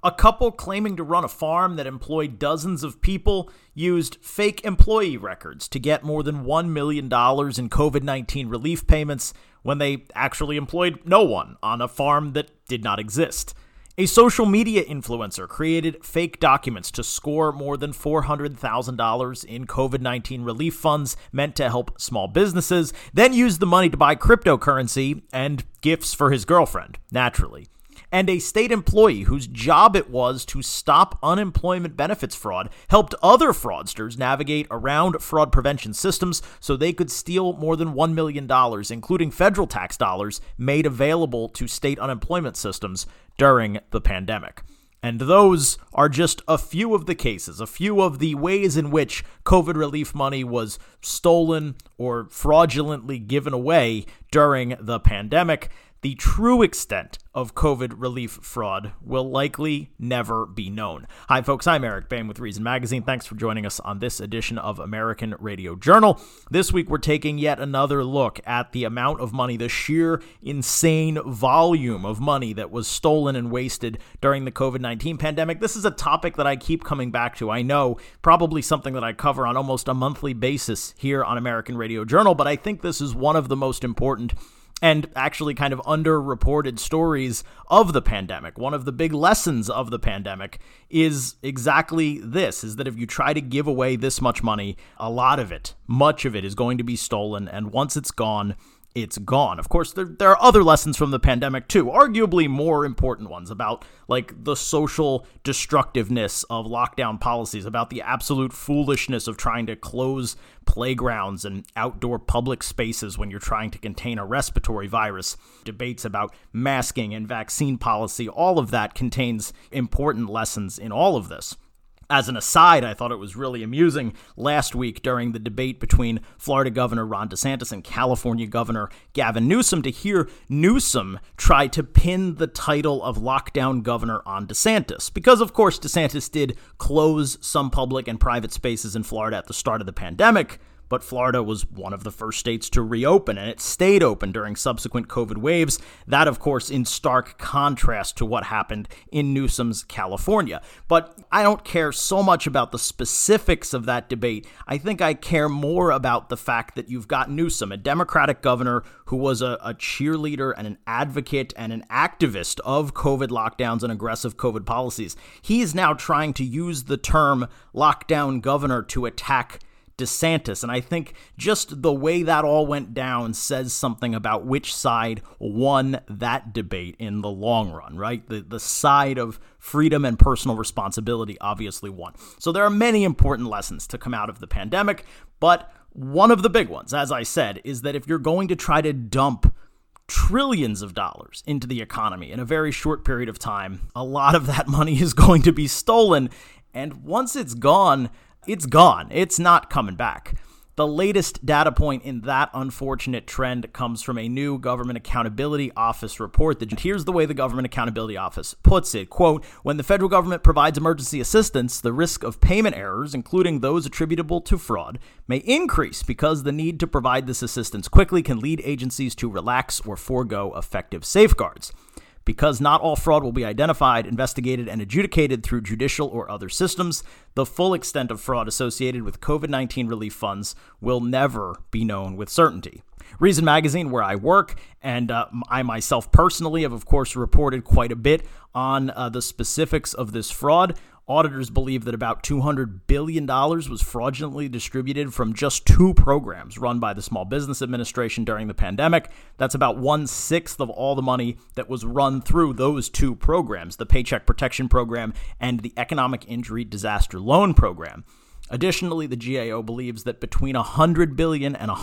A couple claiming to run a farm that employed dozens of people used fake employee records to get more than $1 million in COVID-19 relief payments when they actually employed no one on a farm that did not exist. A social media influencer created fake documents to score more than $400,000 in COVID-19 relief funds meant to help small businesses, then used the money to buy cryptocurrency and gifts for his girlfriend, naturally. And a state employee whose job it was to stop unemployment benefits fraud helped other fraudsters navigate around fraud prevention systems so they could steal more than $1 million, including federal tax dollars made available to state unemployment systems during the pandemic. And those are just a few of the cases, a few of the ways in which COVID relief money was stolen or fraudulently given away during the pandemic. The true extent of COVID relief fraud will likely never be known. Hi, folks. I'm Eric Bain with Reason Magazine. Thanks for joining us on this edition of American Radio Journal. This week, we're taking yet another look at the amount of money, the sheer insane volume of money that was stolen and wasted during the COVID-19 pandemic. This is a topic that I keep coming back to. I know probably something that I cover on almost a monthly basis here on American Radio Journal, but I think this is one of the most important and actually kind of underreported stories of the pandemic. One of the big lessons of the pandemic is exactly this, is that if you try to give away this much money, a lot of it, much of it is going to be stolen, and once it's gone, it's gone. Of course, there are other lessons from the pandemic too, arguably more important ones about like the social destructiveness of lockdown policies, about the absolute foolishness of trying to close playgrounds and outdoor public spaces when you're trying to contain a respiratory virus, debates about masking and vaccine policy. All of that contains important lessons in all of this. As an aside, I thought it was really amusing last week during the debate between Florida Governor Ron DeSantis and California Governor Gavin Newsom to hear Newsom try to pin the title of lockdown governor on DeSantis. Because, of course, DeSantis did close some public and private spaces in Florida at the start of the pandemic, but Florida was one of the first states to reopen, and it stayed open during subsequent COVID waves. That, of course, in stark contrast to what happened in Newsom's California. But I don't care so much about the specifics of that debate. I think I care more about the fact that you've got Newsom, a Democratic governor who was a cheerleader and an advocate and an activist of COVID lockdowns and aggressive COVID policies. He is now trying to use the term lockdown governor to attack DeSantis. And I think just the way that all went down says something about which side won that debate in the long run, right? The side of freedom and personal responsibility obviously won. So there are many important lessons to come out of the pandemic, but one of the big ones, as I said, is that if you're going to try to dump trillions of dollars into the economy in a very short period of time, a lot of that money is going to be stolen. And once it's gone, it's gone. It's not coming back. The latest data point in that unfortunate trend comes from a new Government Accountability Office report. Here's the way the Government Accountability Office puts it, quote, when the federal government provides emergency assistance, the risk of payment errors, including those attributable to fraud, may increase because the need to provide this assistance quickly can lead agencies to relax or forego effective safeguards. Because not all fraud will be identified, investigated, and adjudicated through judicial or other systems, the full extent of fraud associated with COVID-19 relief funds will never be known with certainty. Reason Magazine, where I work, and I myself personally have, of course, reported quite a bit on the specifics of this fraud. Auditors believe that about $200 billion was fraudulently distributed from just two programs run by the Small Business Administration during the pandemic. That's about 1/6 of all the money that was run through those two programs, the Paycheck Protection Program and the Economic Injury Disaster Loan Program. Additionally, the GAO believes that between $100 billion and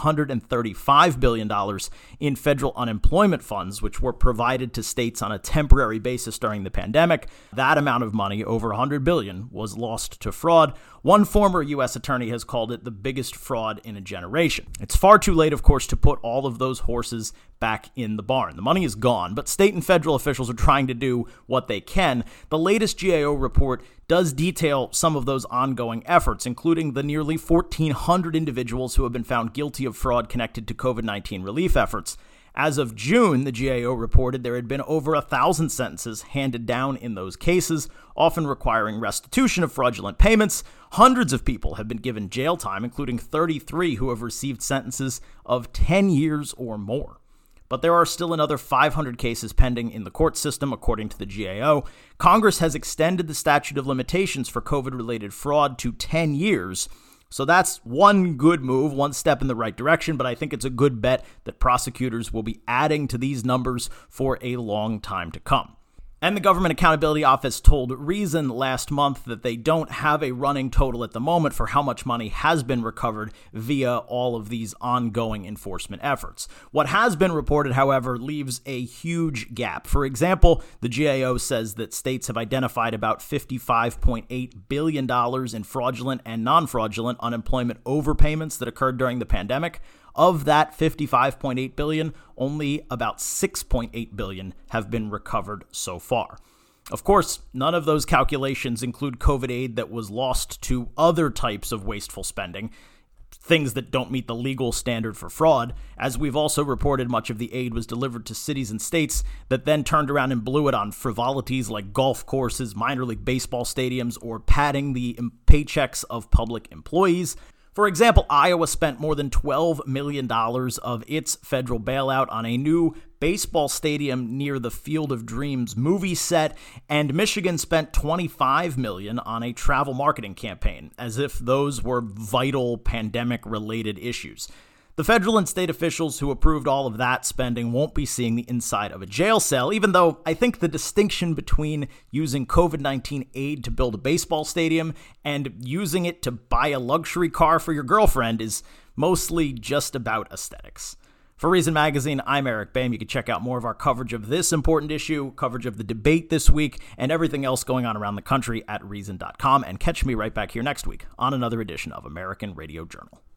$135 billion in federal unemployment funds, which were provided to states on a temporary basis during the pandemic, that amount of money, over $100 billion, was lost to fraud. One former U.S. attorney has called it the biggest fraud in a generation. It's far too late, of course, to put all of those horses back in the barn. The money is gone, but state and federal officials are trying to do what they can. The latest GAO report does detail some of those ongoing efforts, including the nearly 1,400 individuals who have been found guilty of fraud connected to COVID-19 relief efforts. As of June, the GAO reported there had been over 1,000 sentences handed down in those cases, often requiring restitution of fraudulent payments. Hundreds of people have been given jail time, including 33 who have received sentences of 10 years or more. But there are still another 500 cases pending in the court system, according to the GAO. Congress has extended the statute of limitations for COVID-related fraud to 10 years. So that's one good move, one step in the right direction, but I think it's a good bet that prosecutors will be adding to these numbers for a long time to come. And the Government Accountability Office told Reason last month that they don't have a running total at the moment for how much money has been recovered via all of these ongoing enforcement efforts. What has been reported, however, leaves a huge gap. For example, the GAO says that states have identified about $55.8 billion in fraudulent and non-fraudulent unemployment overpayments that occurred during the pandemic. Of that $55.8 billion, only about $6.8 billion have been recovered so far. Of course, none of those calculations include COVID aid that was lost to other types of wasteful spending, things that don't meet the legal standard for fraud. As we've also reported, much of the aid was delivered to cities and states that then turned around and blew it on frivolities like golf courses, minor league baseball stadiums, or padding the paychecks of public employees. For example, Iowa spent more than $12 million of its federal bailout on a new baseball stadium near the Field of Dreams movie set, and Michigan spent $25 million on a travel marketing campaign, as if those were vital pandemic-related issues. The federal and state officials who approved all of that spending won't be seeing the inside of a jail cell, even though I think the distinction between using COVID-19 aid to build a baseball stadium and using it to buy a luxury car for your girlfriend is mostly just about aesthetics. For Reason Magazine, I'm Eric Boehm. You can check out more of our coverage of this important issue, coverage of the debate this week, and everything else going on around the country at Reason.com, and catch me right back here next week on another edition of American Radio Journal.